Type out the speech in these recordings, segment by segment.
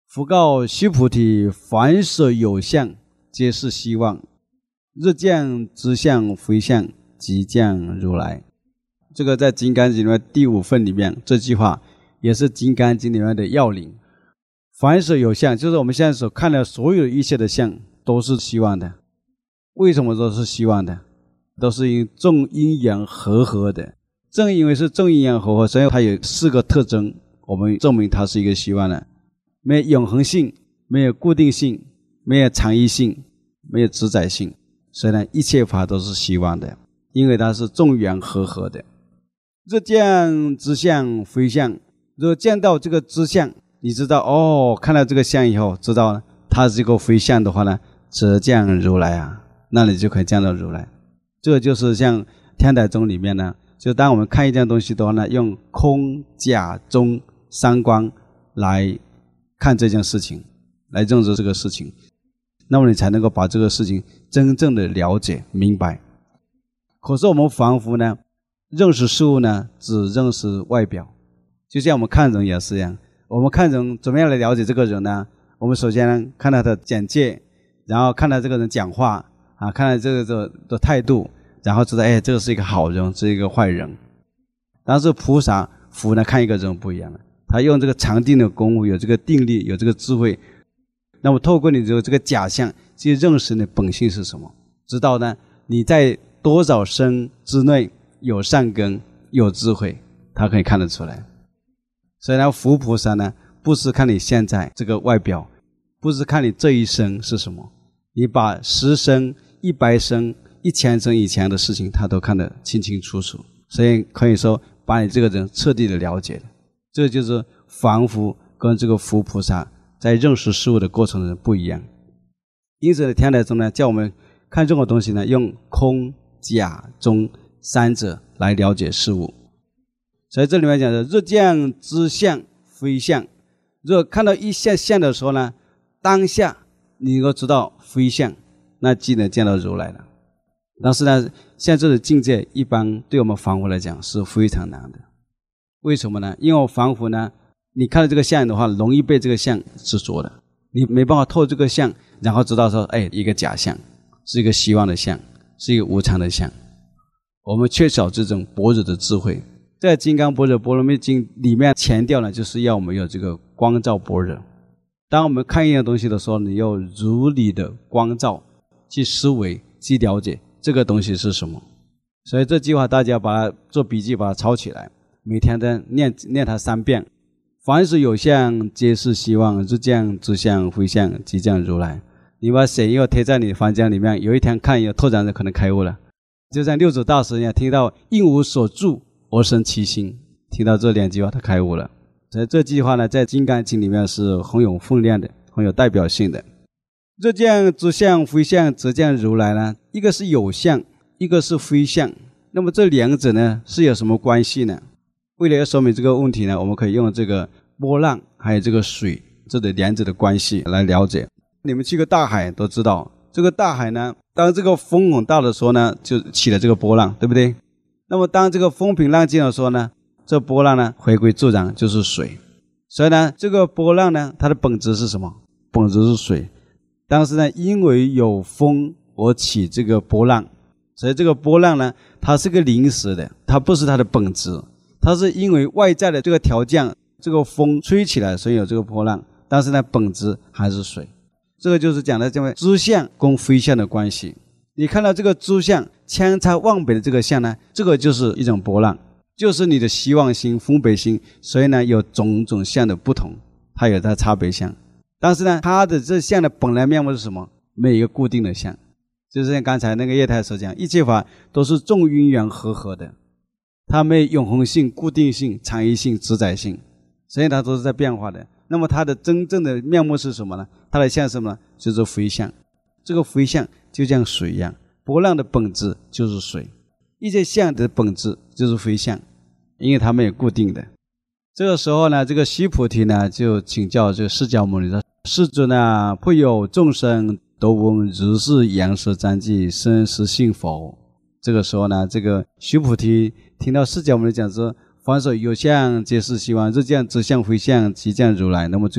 佛告须菩提，凡所有相，皆是希望。日见之相非相，即见如来。这个在《金刚经》里面第5份里面，这句话也是《金刚经》里面的要领。凡所有相，就是我们现在所看的所有一切的相，都是希望的。为什么都是希望的？都是因众因缘和合的。正因为是众因缘和合，所以它有4个特征，我们证明它是一个希望的。没有永恒性，没有固定性，没有常依性，没有自在性，所以呢，一切法都是希望的，因为它是众缘和合的。日见之相非相，如果见到这个之相，你知道哦，看到这个相以后，知道它是一个非相的话呢，则见如来啊，那你就可以见到如来。这个就是像天台宗里面呢，就当我们看一件东西的话呢，用空假中3观来看这件事情，来认识这个事情，那么你才能够把这个事情真正的了解明白。可是我们凡夫呢，认识事物呢，只认识外表。就像我们看人也是一样，我们看人怎么样来了解这个人呢？我们首先呢，看他的简介，然后看他这个人讲话啊，看他这个的态度，然后知道这个是一个好人，是一个坏人。但是菩萨佛呢，看一个人不一样了，他用这个禅定的功夫，有这个定力，有这个智慧，那么透过你这个假象去认识你的本性是什么，知道呢你在多少生之内有善根有智慧，他可以看得出来。所以呢，佛菩萨呢，不是看你现在这个外表，不是看你这一生是什么，你把10生100生1000生以前的事情他都看得清清楚楚，所以可以说把你这个人彻底的了解了。这就是凡夫跟这个佛菩萨在认识事物的过程中不一样。因此天台宗呢，叫我们看任何东西呢，用空假中3者来了解事物。所以这里面讲的日见之相非相，如果看到一相相的时候呢，当下你能够知道非相，那即能见到如来了。但是呢，像这种境界一般对我们凡夫来讲是非常难的。为什么呢？因为我凡夫呢，你看到这个相的话，容易被这个相执着的，你没办法透这个相，然后知道说一个假相，是一个希望的相，是一个无常的相。我们缺少这种般若的智慧。在《金刚般若波罗蜜经》里面强调呢，就是要我们有这个光照般若。当我们看一样东西的时候，你要如理的光照，去思维，去了解这个东西是什么。所以这句话大家把它做笔记，把它抄起来，每天都念它3遍。凡是有相，皆是希望。日见之相非相，即见如来。你把显要贴在你的房间里面，有一天看有拓展者可能开悟了。就像六祖大师一样，听到应无所住而生其心，听到这2句话他开悟了。所以这句话呢，在《金刚经》里面是很有分量的，很有代表性的。日见之相非相，则见如来呢，一个是有相，一个是非相。那么这2者呢，是有什么关系呢？为了要说明这个问题呢，我们可以用这个波浪还有这个水这2者的关系来了解。你们去过大海都知道，这个大海呢，当这个风很大的时候呢，就起了这个波浪，对不对？那么当这个风平浪静的时候呢，这波浪呢回归自然，就是水。所以呢，这个波浪呢，它的本质是什么？本质是水。但是呢，因为有风而起这个波浪，所以这个波浪呢，它是个临时的，它不是它的本质，它是因为外在的这个条件，这个风吹起来，所以有这个波浪。但是呢，本质还是水。这个就是讲的这位知相跟非相的关系。你看到这个知相千差万别的这个相呢，这个就是一种波浪，就是你的希望心、分别心，所以呢有种种相的不同，它有它差别相。但是呢，它的这相的本来面目是什么？没有一个固定的相，就是像刚才那个叶太所讲，一切法都是众因缘和合的，它没有永恒性、固定性、常依性、自在性，所以它都是在变化的。那么它的真正的面目是什么呢？它的相是什么呢？就是非相。这个非相就像水一样，波浪的本质就是水，一切相的本质就是非相，因为它没有固定的。这个时候呢，这个须菩提呢就请教这个释迦牟尼说：世尊啊，不有众生都闻如是言说章句，生实信否？这个时候呢，这个须菩提听到释迦牟尼讲说，凡所有相，皆是希望。日见之相非相，即见如来。那么这个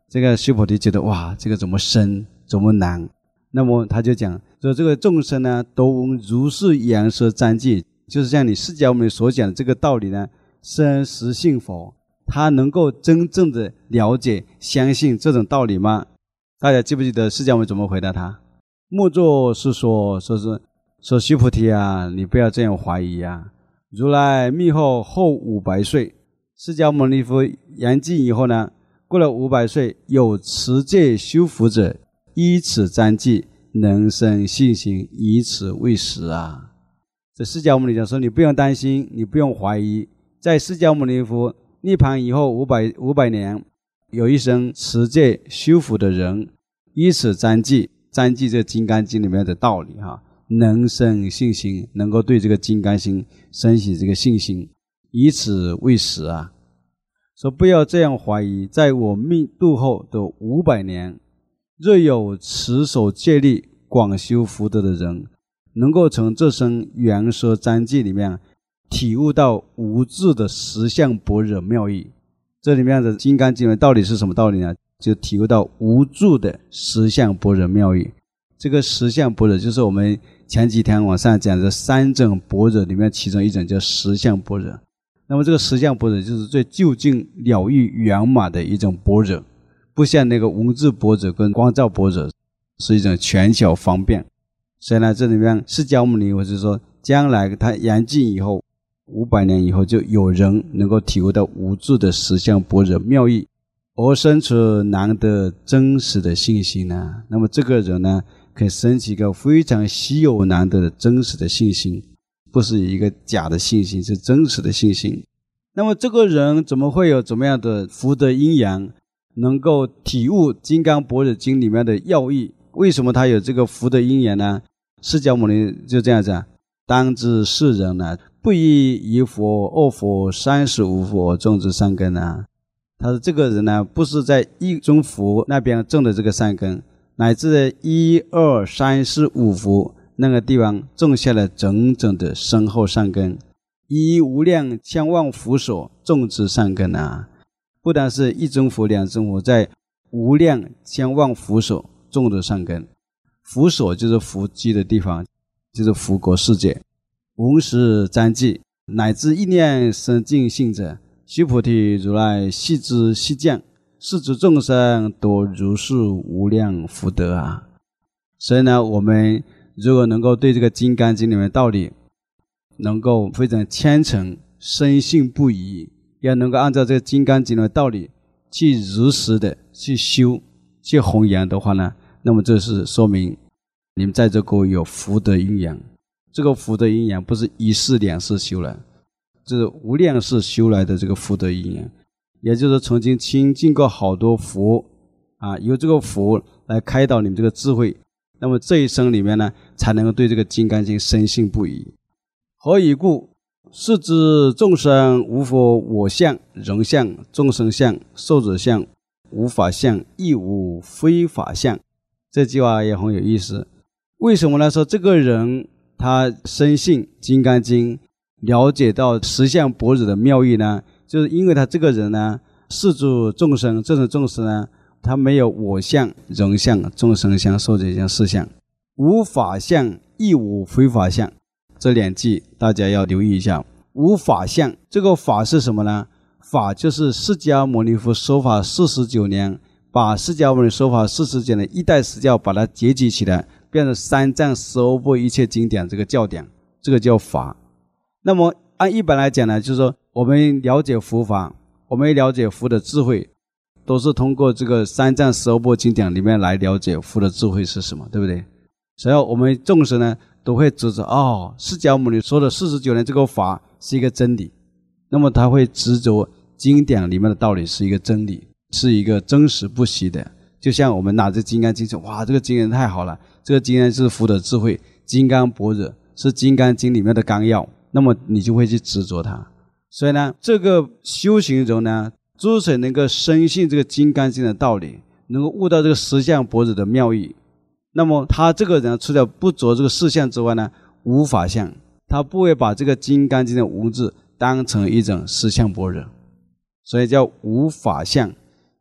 这个须菩提觉得哇，这个怎么深，怎么难？那么他就讲说，这个众生呢，都闻如是言说章句，就是像你释迦牟尼所讲的这个道理呢，生实信否？他能够真正的了解、相信这种道理吗？大家记不记得释迦牟尼怎么回答他？莫作是说须菩提啊，你不要这样怀疑啊。如来灭后500岁，释迦牟尼佛圆寂以后呢，过了500岁，有持戒修福者，依此章句，能生信心，以此为实啊。这释迦牟尼讲说，你不用担心，你不用怀疑，在释迦牟尼佛涅槃以后500年，有一生持戒修福的人，依此章句，章句这金刚经里面的道理哈，能生信心，能够对这个金刚心升起这个信心，以此为实啊。说不要这样怀疑，在我命度后的500年，若有持守戒律、广修福德的人，能够从这生圆说章句里面体悟到无智的实相般若妙义。这里面的金刚经的道理是什么道理呢？就体悟到无住的实相般若妙义。这个实相般若就是我们前几天往上讲的3种般若里面其中一种叫实相般若。那么这个实相般若就是最究竟了义圆满的一种般若，不像那个文字般若跟光照般若是一种权巧方便。所以呢，这里面释迦牟尼我是说，将来他圆寂以后500年以后，就有人能够体悟到无住的实相般若妙义，而生出难得真实的信心呢。那么这个人呢，可以升起一个非常稀有难得的真实的信心，不是一个假的信心，是真实的信心。那么这个人怎么会有怎么样的福德因缘，能够体悟金刚般若经里面的要义？为什么他有这个福德因缘呢？释迦牟尼就这样讲，当知世人呢，不依一佛、二佛、35佛种植善根啊。他说这个人呢，不是在一尊佛那边种的这个善根，乃至在1、2、3、4、5佛那个地方种下了整整的深厚善根，依无量千万佛所种植善根啊。不但是一尊佛、两尊佛，在无量千万佛所种的善根。佛所就是佛居的地方，就是佛国世界。闻识章句，乃至一念生净信者，须菩提如来悉知悉见，是诸众生多如是无量福德啊。所以呢，我们如果能够对这个金刚经里面的道理能够非常虔诚深信不疑，要能够按照这个金刚经的道理去如实的去修去弘扬的话呢，那么这是说明你们在这个有福德因缘。这个福德因缘不是1世2世修来，这是无量世修来的这个福德因缘。也就是曾经亲近过好多佛啊，由这个佛来开导你们这个智慧，那么这一生里面呢，才能够对这个金刚经深信不疑。何以故？是知众生无佛我相、人相、众生相、寿者相，无法相，亦无非法相。这句话也很有意思。为什么呢？说这个人他深信金刚经，了解到实相般若的妙义呢，就是因为他这个人呢，是诸众生，这种众生呢，他没有我相、人相、众生相、寿者相4相，无法相，亦无非法相。这2句大家要留意一下。无法相，这个法是什么呢？法就是释迦牟尼佛说法49年，把释迦牟尼说法49年一代实教把它结集起来，变成3藏12部一切经典这个教典，这个叫法。那么按一般来讲呢，就是说我们了解佛法，我们了解佛的智慧，都是通过这个3藏12部经典里面来了解佛的智慧是什么，对不对？所以我们众生呢都会执着释迦牟尼说的49年这个法是一个真理，那么他会执着经典里面的道理是一个真理，是一个真实不虚的。就像我们拿着金刚经说，哇，这个经典太好了，这个经典是佛的智慧，金刚般若是金刚经里面的纲要，那么你就会去执着它。所以呢，这个修行人呢，之所以能够深信这个金刚经的道理，能够悟到这个实相般若的妙义，那么他这个人除了不着这个事相之外呢，无法相，他不会把这个金刚经的文字当成一种实相般若，所以叫无法相，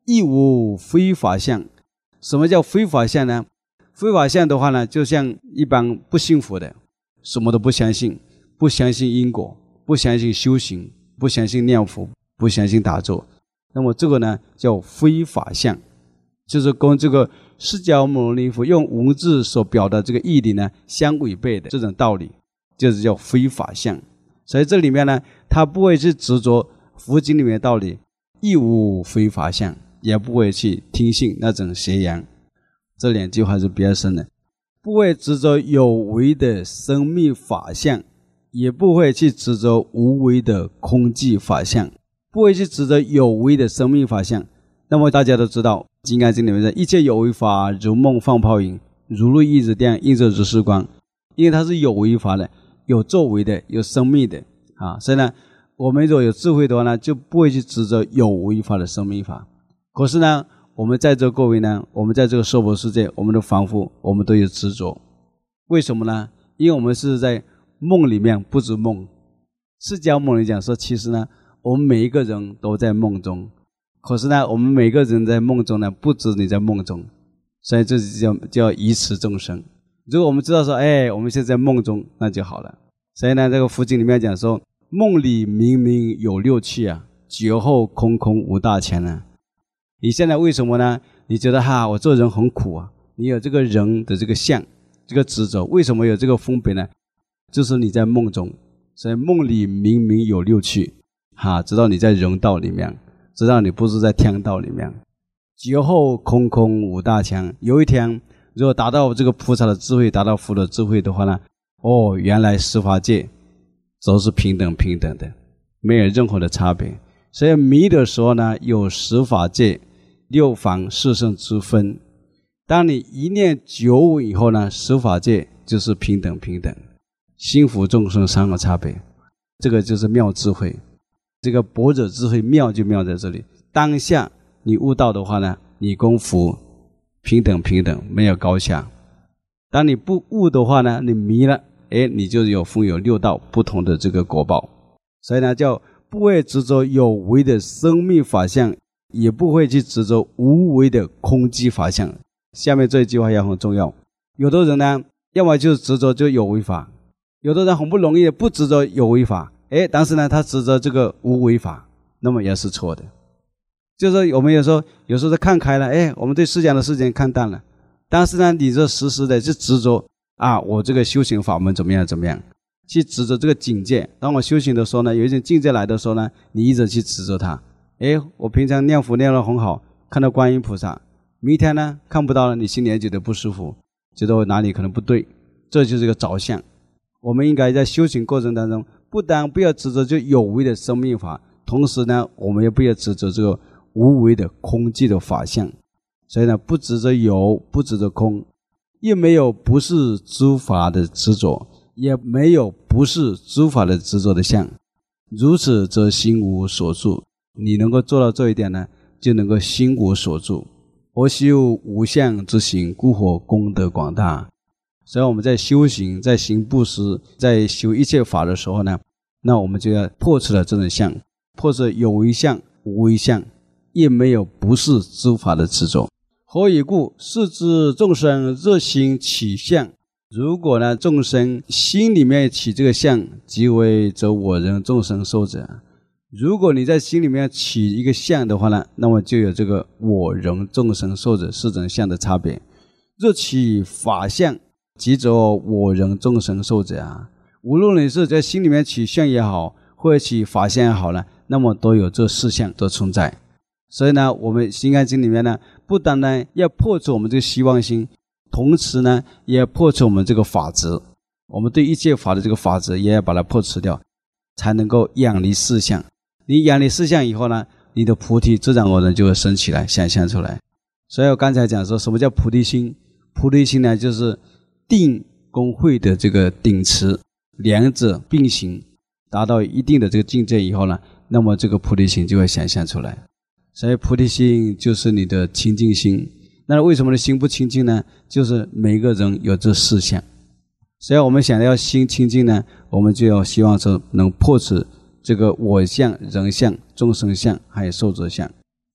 亦无非法相。什么叫非法相呢？非法相的话呢，就像一般不信佛的，什么都不相信，不相信因果，不相信修行，不相信念佛，不相信打坐，那么这个呢叫非法相，就是跟这个释迦牟尼佛用文字所表达这个义理呢相违背的这种道理，就是叫非法相。所以这里面呢，他不会去执着佛经里面的道理，亦无非法相，也不会去听信那种邪言。这两句话是比较深的，不会执着有为的生命法相，也不会去执着无为的空寂法相，不会去执着有为的生命法相。那么大家都知道《金刚经》里面的一切有为法，如梦幻泡影，如露亦如电，映射如是光。因为它是有为法的，有作为的，有生命的所以呢，我们如果有智慧的话呢，就不会去执着有为法的生命法。可是呢，我们在座各位呢，我们在这个娑婆世界，我们的凡夫，我们都有执着。为什么呢？因为我们是在梦里面不知梦。释迦牟尼讲说，其实呢，我们每一个人都在梦中，可是呢，我们每个人在梦中呢，不知你在梦中，所以这叫疑持众生。如果我们知道说，我们现在在梦中，那就好了。所以呢，这个佛经里面讲说，梦里明明有六趣啊，觉后空空无大千啊。你现在为什么呢？你觉得我做人很苦啊，你有这个人的这个相，这个执着，为什么有这个分别呢？就是你在梦中，所以梦里明明有六趣知道你在人道里面，知道你不是在天道里面。觉后空空无大千，有一天如果达到这个菩萨的智慧，达到佛的智慧的话呢，原来十法界都是平等的，没有任何的差别。所以迷的时候呢，有十法界六凡四圣之分。当你一念觉悟以后呢，十法界就是平等，心福众生三个差别。这个就是妙智慧，这个般若智慧妙就妙在这里。当下你悟到的话呢，你跟佛平等，没有高下。当你不悟的话呢，你迷了，你就有分有六道不同的这个果报。所以呢，叫不会执着有为的生命法相，也不会去执着无为的空寂法相。下面这一句话也很重要。有的人呢，要么就是执着就有为法，有的人很不容易的不执着有为法，但是呢，他执着这个无为法，那么也是错的。就是我们有时候看开了，我们对世间的事情看淡了，但是呢，你这时时的去执着我这个修行法门怎么样，去执着这个境界。当我修行的时候呢，有一种境界来的时候呢，你一直去执着它。我平常念佛念得很好，看到观音菩萨，明天呢看不到了，你心里也觉得不舒服，觉得我哪里可能不对，这就是个着相。我们应该在修行过程当中，不但不要执着就有为的生命法，同时呢，我们也不要执着这个无为的空寂的法相。所以呢，不执着有，不执着空，也没有不是诸法的执着，也没有不是诸法的执着的相。如此则心无所住。你能够做到这一点呢，就能够心无所住。我修无相之行，故获功德广大。所以我们在修行，在行布施，在修一切法的时候呢，那我们就要破除了这种相，破除有为相、无为相，也没有不是诸法的执着。何以故？是知众生热心起相。如果呢，众生心里面起这个相，即为则我人众生寿者。如果你在心里面起一个相的话呢，那么就有这个我人众生寿者四种相的差别。若起法相，即则我人众生寿者无论你是在心里面起相也好，或者起法相也好呢，那么都有这四相的存在。所以呢，我们心肝经里面呢，不单单要破除我们这个希望心，同时呢，也要破除我们这个法执。我们对一切法的这个法执也要把它破除掉，才能够远离四相。你远离四相以后呢，你的菩提自然而然就会升起来，显现出来。所以我刚才讲说，什么叫菩提心？菩提心呢，就是定跟慧的这个顶持，两者并行，达到一定的这个境界以后呢，那么这个菩提心就会显现出来。所以菩提心就是你的清净心。那为什么你心不清净呢？就是每个人有这四相。所以我们想要心清净呢，我们就要希望说能破除这个我相、人相、众生相还有寿者相。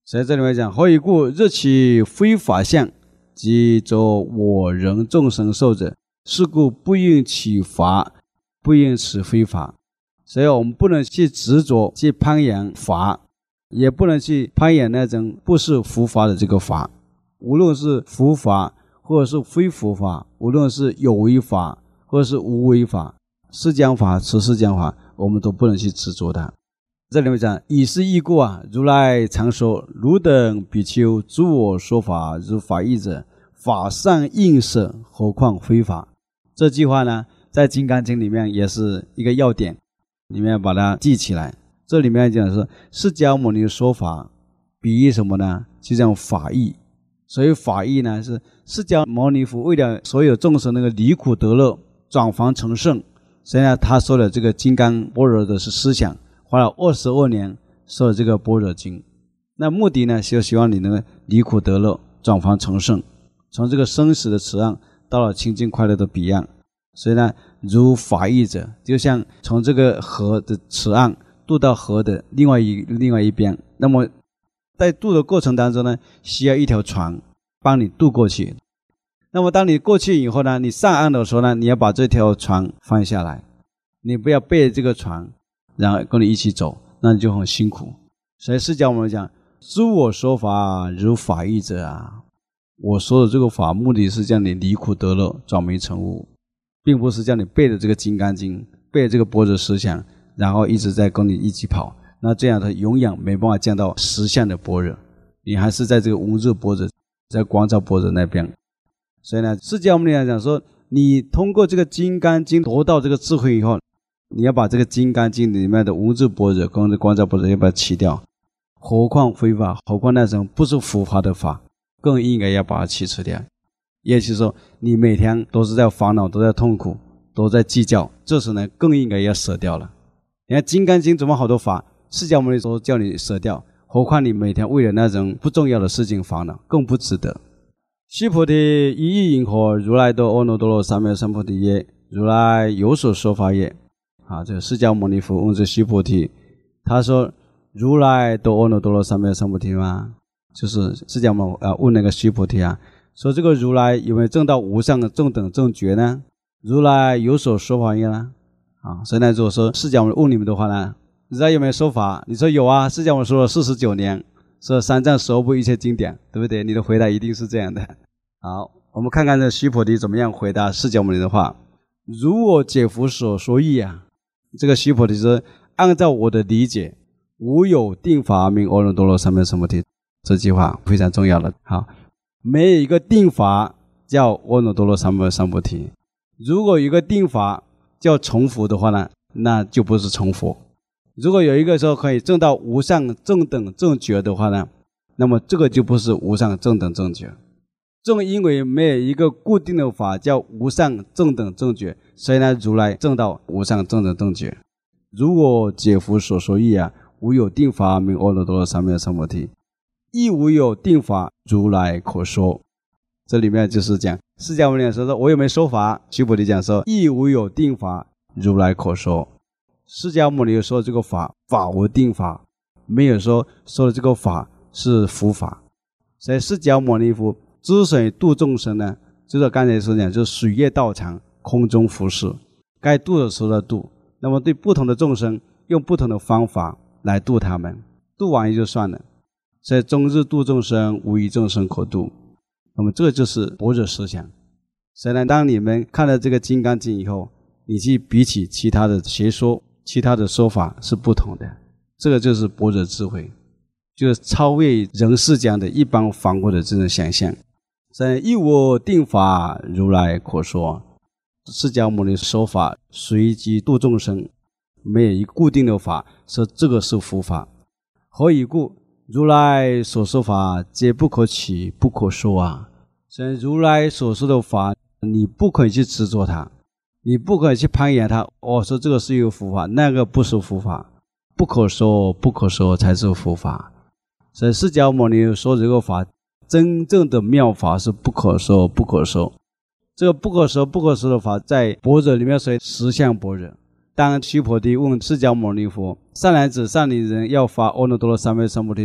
所以这里面讲，何以故？日其非法相，即作我人众生受者，是故不应起法，不应持非法。所以我们不能去执着去攀岩法，也不能去攀岩那种不是佛法的这个法。无论是佛法或者是非佛法，无论是有为法或者是无为法，释迦法、持释迦法，我们都不能去执着它。这里面讲，以是义故如来常说，汝等比丘诸我说法如法义者，法上应舍，何况非法。这句话呢，在金刚经里面也是一个要点，里面把它记起来。这里面讲是释迦牟尼说法比喻什么呢？就讲法义。所以法义呢，是释迦牟尼佛为了所有众生那个离苦得乐，转凡成圣，所以呢，他说的这个金刚般若的是思想，花了22年说了这个般若经。那目的呢，就希望你能够离苦得乐，转凡成圣，从这个生死的此岸到了清净快乐的彼岸。所以呢，如法义者，就像从这个河的此岸渡到河的另外一边。那么在渡的过程当中呢，需要一条船帮你渡过去。那么当你过去以后呢，你上岸的时候呢，你要把这条船放下来，你不要背着这个船然后跟你一起走，那你就很辛苦。所以释迦牟尼讲，诸我说法如法义者我说的这个法目的是叫你离苦得乐，转迷成悟，并不是叫你背着这个金刚经，背着这个般若思想，然后一直在跟你一起跑。那这样他永远没办法降到实相的般若，你还是在这个无热般若，在光照般若那边。所以呢，释迦牟尼讲说，你通过这个金刚经得到这个智慧以后，你要把这个金刚经里面的无热般若跟光照般若要把它弃掉，何况非法，何况那种不是佛法的法，更应该要把它弃除掉。也就是说，你每天都是在烦恼，都在痛苦，都在计较，这时呢更应该要舍掉了。你看金刚经这么好多法，释迦牟尼说叫你舍掉，何况你每天为了那种不重要的事情烦恼，更不值得。须菩提，一意因何？如来得阿耨多罗三藐三菩提耶？如来有所说法也。这个释迦牟尼佛问这须菩提，他说如来得阿耨多罗三藐三菩提吗？就是释迦牟尼问那个须菩提说这个如来有没有证到无上正等正觉呢？如来有所说法也呢？所以呢，如果说释迦牟尼问你们的话呢，如来有没有说法？你说有释迦牟尼说了49年，说三藏12部一切经典，对不对？你的回答一定是这样的。好，我们看看这须菩提怎么样回答释迦牟尼的话。如我解佛所说义这个须菩提说，按照我的理解，无有定法名阿耨多罗三藐三菩提。这句话非常重要的。好，没有一个定法叫阿耨多罗三藐三菩提。如果有一个定法叫成佛的话呢，那就不是成佛。如果有一个说可以证到无上正等正觉的话呢，那么这个就不是无上正等正觉。正因为没有一个固定的法叫无上正等正觉，所以呢，如来证到无上正等正觉。如我解佛所说义无有定法名阿耨多罗三藐三菩提，亦无有定法如来可说。这里面就是讲释迦牟尼说我有没有说法？须菩提讲说，亦无有定法如来可说。释迦牟尼说这个法无定法，没有说的这个法是佛法。所以释迦牟尼佛之所以度众生呢，就是刚才所讲，就是水月道场，空中伏视，该度的时候要度。那么对不同的众生用不同的方法来度他们，度完也就算了。所以终日度众生，无一众生可度。那么这个就是般若思想。所以呢，当你们看了这个金刚经以后，你去比起其他的学说，其他的说法是不同的，这个就是般若智慧，就是超越人世间的一般凡夫的这种想象。所以亦无定法如来可说。释迦牟尼说法随机度众生，没有一个固定的法说这个是佛法。何以故？如来所说法皆不可取不可说所以如来所说的法，你不可以去执着它，你不可以去攀岩它。说这个是一个佛法，那个不是佛法，不可说不可说才是佛法。所以释迦牟尼说这个法，真正的妙法是不可说不可说。这个不可说不可说的法，在般若里面属于实相般若。当须菩提问释迦牟尼佛，善男子善女人要发阿耨多罗三藐三菩提，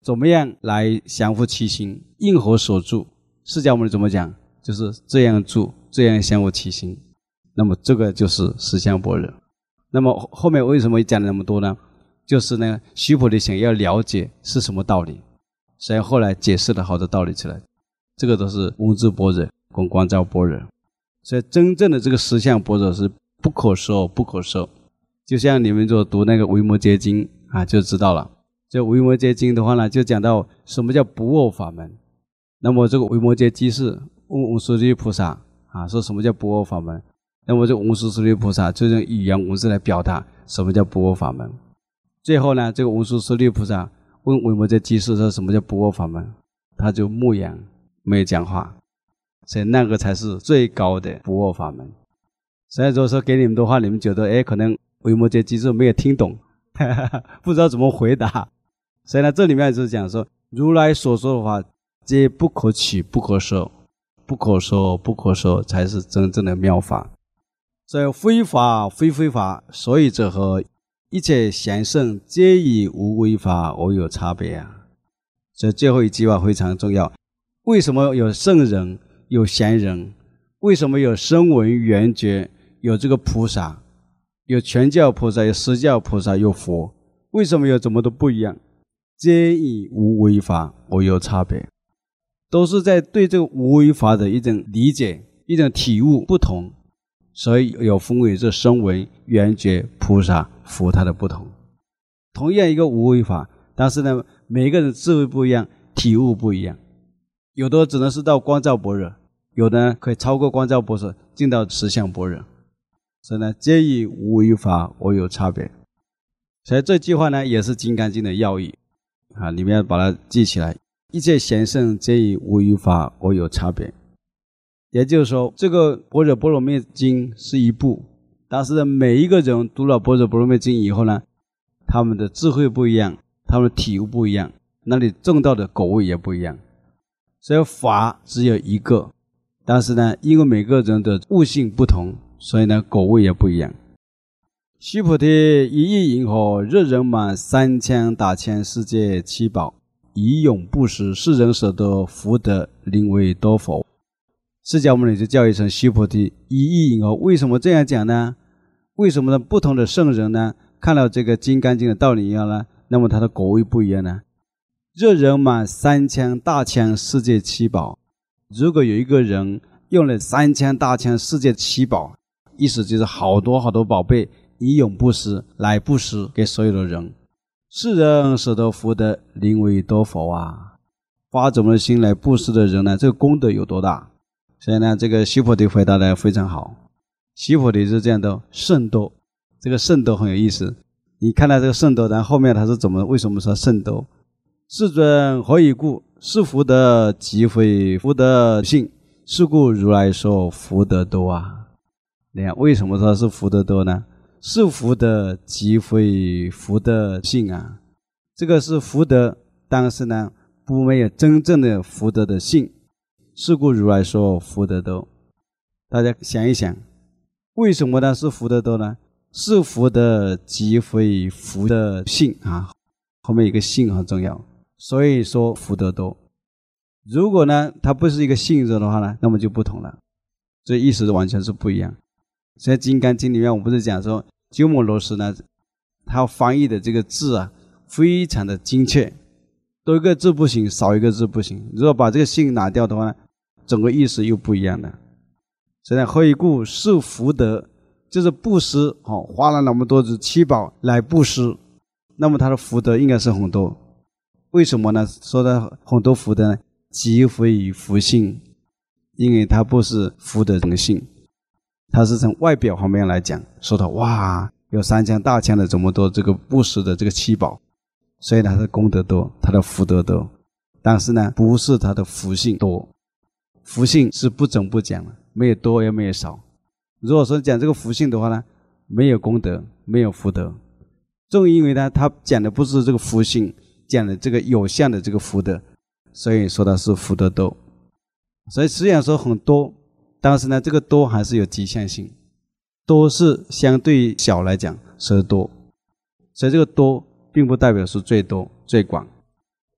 怎么样来降伏其心，应何所住？释迦牟尼怎么讲？就是这样住，这样降伏其心。那么这个就是实相般若。那么后面为什么讲了那么多呢？就是呢，须菩提想要了解是什么道理，所以后来解释了好多道理出来。这个都是文字般若跟观照般若。所以真正的这个实相般若是不可说不可说。就像你们就读那个维摩诘经啊，就知道了。这维摩诘经的话呢，就讲到什么叫不二法门。那么这个维摩诘居士问文殊师利菩萨啊，说什么叫不二法门？那么这个文殊师利菩萨就用语言文字来表达什么叫不二法门。最后呢，这个文殊师利菩萨问维摩诘居士说什么叫不二法门，他就默然没有讲话。所以那个才是最高的不二法门。所以如果说给你们的话，你们觉得可能维摩诘居士没有听懂不知道怎么回答。所以呢，这里面就是讲说，如来所说的话皆不可取不可说，不可说不可说才是真正的妙法。所以非法非非法，所以者何？一切贤圣皆以无为法而有差别啊。所以最后一句话非常重要。为什么有圣人有贤人？为什么有声闻缘觉，有这个菩萨，有全教菩萨，有实教菩萨，有佛？为什么有这么多不一样？皆以无为法而有差别，都是在对这个无为法的一种理解，一种体悟不同，所以有分为这声闻缘觉菩萨佛它的不同。同样一个无为法，但是呢，每个人智慧不一样，体悟不一样。有的只能是到观照般若，有的可以超过观照般若，进到实相般若。所以呢，皆以无为法而有差别。所以这句话呢，也是《金刚经》的要义啊，里面把它记起来。一切贤圣皆以无为法而有差别。也就是说，这个《般若波罗蜜经》是一部，但是呢，每一个人读了《般若波罗蜜经》以后呢，他们的智慧不一样，他们的体悟不一样，那里证到的果位也不一样。所以法只有一个，但是呢，因为每个人的悟性不同，所以呢，果位也不一样。须菩提，一意银河，日人满三千大千世界七宝，以永不失，世人所得福德，令为多佛。释迦牟尼就教育成须菩提，一意银河。为什么这样讲呢？为什么呢？不同的圣人呢，看到这个《金刚经》的道理一样呢，那么他的果位不一样呢？日人满三千大千世界七宝，如果有一个人用了三千大千世界七宝，意思就是好多好多宝贝，以永不失来布施给所有的人，世人所得福德，令为多佛啊。发这么的心来布施的人呢，这个功德有多大？所以呢，这个须菩提回答的非常好。须菩提是这样的，圣多，这个圣多很有意思。你看到这个圣多，然后后面他是为什么说圣多？世尊，何以故？是福德即非福德性，是故如来说福德多啊。你看为什么说是福德多呢？是福德即非福德性啊，这个是福德，但是呢，不没有真正的福德的性，是故如来说福德多。大家想一想，为什么呢？是福德多呢？是福德即非福德性啊，后面一个性很重要，所以说福德多。如果呢，它不是一个性质的话呢，那么就不同了，这意思完全是不一样。所以《金刚经》里面我不是讲说，鸠摩罗什呢，他翻译的这个字啊，非常的精确，多一个字不行，少一个字不行。如果把这个性拿掉的话呢，整个意思又不一样的。所以何以故？是福德，就是布施，花了那么多的七宝来布施，那么他的福德应该是很多。为什么呢？说的很多福德呢，即非福性，因为它不是福德人性，它是从外表方面来讲，说的哇，有三千大千的这么多这个布施的这个七宝，所以它的功德多，它的福德多，但是呢，不是它的福性多。福性是不增不减的，没有多也没有少。如果说讲这个福性的话呢，没有功德，没有福德。正因为呢，他讲的不是这个福性，讲的这个有相的这个福德，所以说它是福德多。所以虽然说很多，但是呢，这个多还是有极限性，多是相对小来讲是多，所以这个多并不代表是最多最广。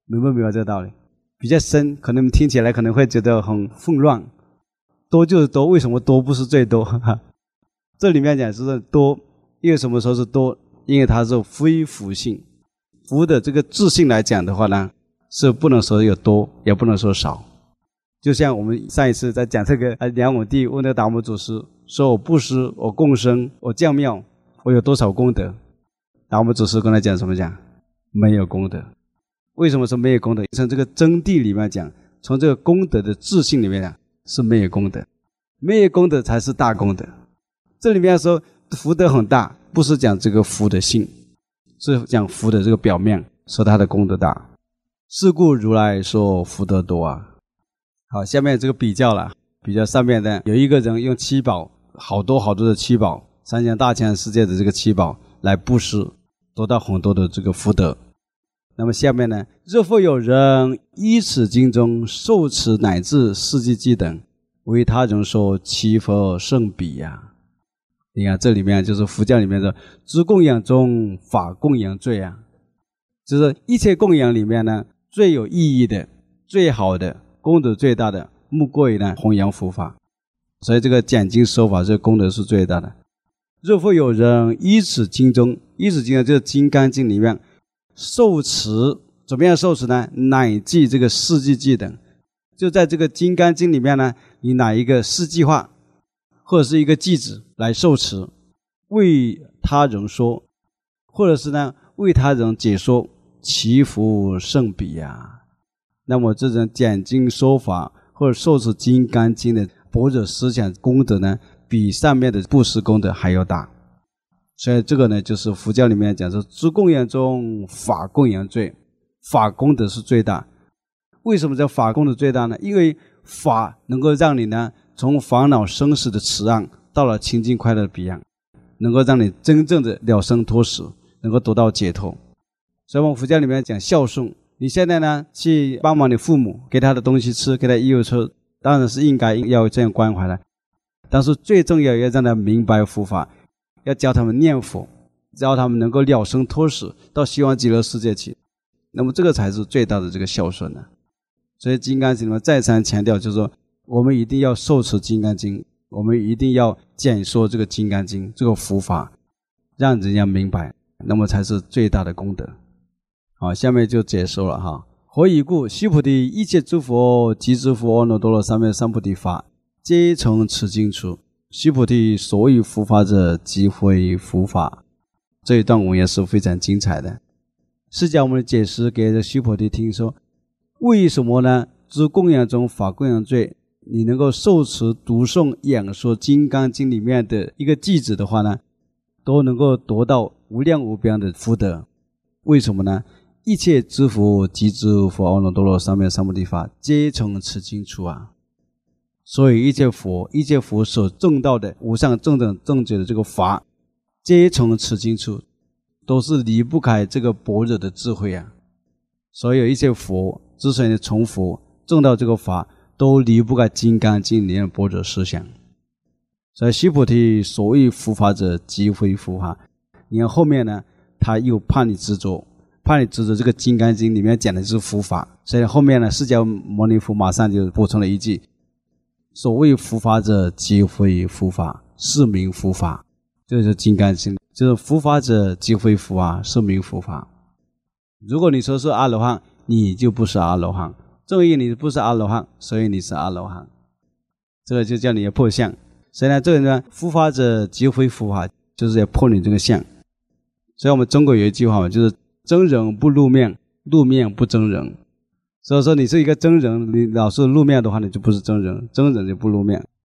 明不明白这个道理？比较深，可能听起来可能会觉得很混乱。多就是多，为什么多不是最多？这里面讲是多，因为什么时候是多？因为它是非福性。福的这个质性来讲的话呢，是不能说有多，也不能说少。就像我们上一次在讲这个梁武帝问那个达摩祖师说，我布施，我共生，我降庙，我有多少功德？达摩祖师跟他讲什么？讲没有功德。为什么说没有功德？从这个真谛里面讲，从这个功德的质性里面讲，是没有功德。没有功德才是大功德。这里面说福德很大，不是讲这个福的性，是讲福的这个表面，说他的功德大。是故如来说福德多啊。好，下面这个比较了，比较上面的有一个人用七宝，好多好多的七宝，三江大千世界的这个七宝来布施，得到很多的这个福德。那么下面呢，若复有人依此经中受持乃至四季偈等，为他人说，其福甚彼呀。你看这里面就是佛教里面的知供养中法供养最啊，就是一切供养里面呢，最有意义的、最好的、功德最大的，莫过于呢弘扬佛法。所以这个讲经说法，这个功德是最大的。若复有人依此经中，依此经中就是《金刚经》里面受持，怎么样受持呢？乃记这个四季偈等，就在这个《金刚经》里面呢，你拿一个四句话或者是一个偈子来受持，为他人说，或者是呢为他人解说，其福甚彼呀。那么这种讲经说法或者受持《金刚经》的般若思想功德呢，比上面的布施功德还要大。所以这个呢，就是佛教里面讲说，知供养中法供养最，法功德是最大。为什么叫法功德最大呢？因为法能够让你呢，从烦恼生死的此岸到了清净快乐的彼岸，能够让你真正的了生脱死，能够得到解脱。所以我们佛教里面讲孝顺，你现在呢去帮忙你父母，给他的东西吃，给他衣服穿，当然是应该要这样关怀的。但是最重要要让他明白佛法，要教他们念佛，教他们能够了生脱死，到西方极乐世界去。那么这个才是最大的这个孝顺呢。所以《金刚经》里面再三强调，就是说我们一定要受持《金刚经》，我们一定要讲说这个《金刚经》这个佛法，让人家明白，那么才是最大的功德。好，下面就解说了哈。何以故？须菩提，一切诸佛及诸佛阿耨多罗三藐三菩提法，皆从此经出。须菩提，所以佛法者，即非佛法。这一段文也是非常精彩的。释迦牟尼解释给须菩提听说，为什么呢？知供养中法供养最，你能够受持读诵演说《金刚经》里面的一个偈子的话呢，都能够得到无量无边的福德。为什么呢？一切诸佛及诸佛阿耨多罗三藐三菩提法，皆从此经出啊。所以一切佛所证到的无上正等正觉的这个法，皆从此经出，都是离不开这个般若的智慧啊。所有一切佛之所以成佛证到这个法，都离不开《金刚经》里面的般若思想。所以须菩提，所以佛法者，即非佛法。你看后面呢，他又怕你执着，怕你执着这个《金刚经》里面讲的是佛法，所以后面呢，释迦牟尼佛马上就补充了一句：所谓佛法者，即非佛法，是名佛法。这就是《金刚经》，就是佛法者，即非佛法，是名佛法。如果你说是阿罗汉，你就不是阿罗汉。正因你不是阿罗汉，所以你是阿罗汉。这个就叫你的破相。所以呢，这个呢，佛法者，即非佛法，就是要破你这个相。所以我们中国有一句话嘛，就是真人不露面，露面不真人。所以说你是一个真人，你老是露面的话，你就不是真人，真人就不露面。